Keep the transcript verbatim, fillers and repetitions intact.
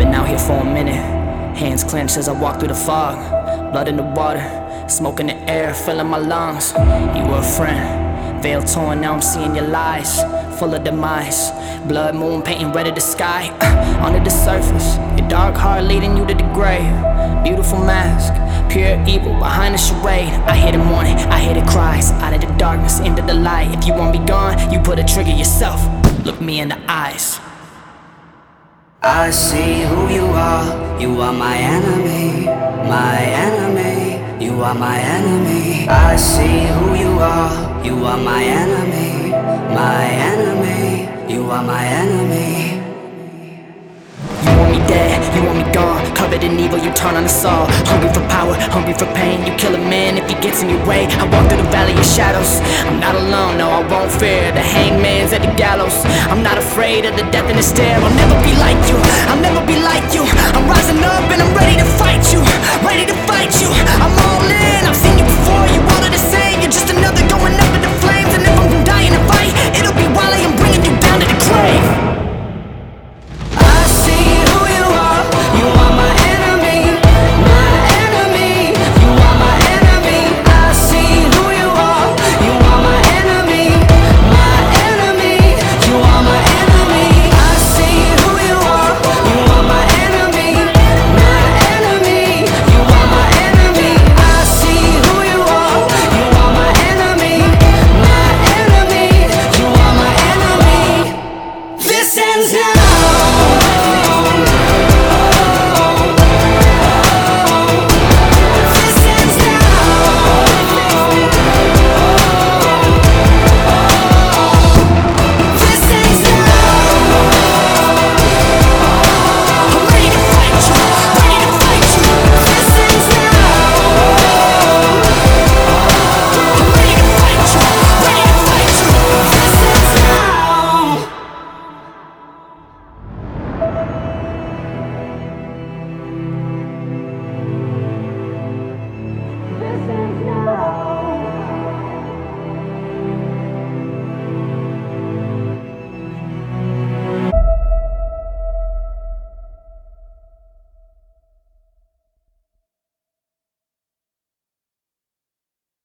been out here for a minute. Hands clenched as I walk through the fog. Blood in the water, smoke in the air, filling my lungs. You were a friend, veil torn, now I'm seeing your lies. Full of demise, blood moon painting red of the sky. uh, Under the surface, your dark heart leading you to the grave. Beautiful mask, pure evil behind the charade. I hear the mourning, I hear the cries. Out of the darkness, into the light. If you want me gone, you put a trigger yourself. Look me in the eyes. I see who you are. You are my enemy, my enemy. You are my enemy. I see who you are. You are my enemy, my enemy. You are my enemy. You want me dead, you want me gone. Covered in evil, you turn on us all. Hungry for power, hungry for pain. You kill a man if he gets in your way. I walk through the valley of shadows. I'm not alone, no, I won't fear. The hangman's at the gallows. I'm not afraid of the death in the stare. I'll never be like you, I'll never be like you.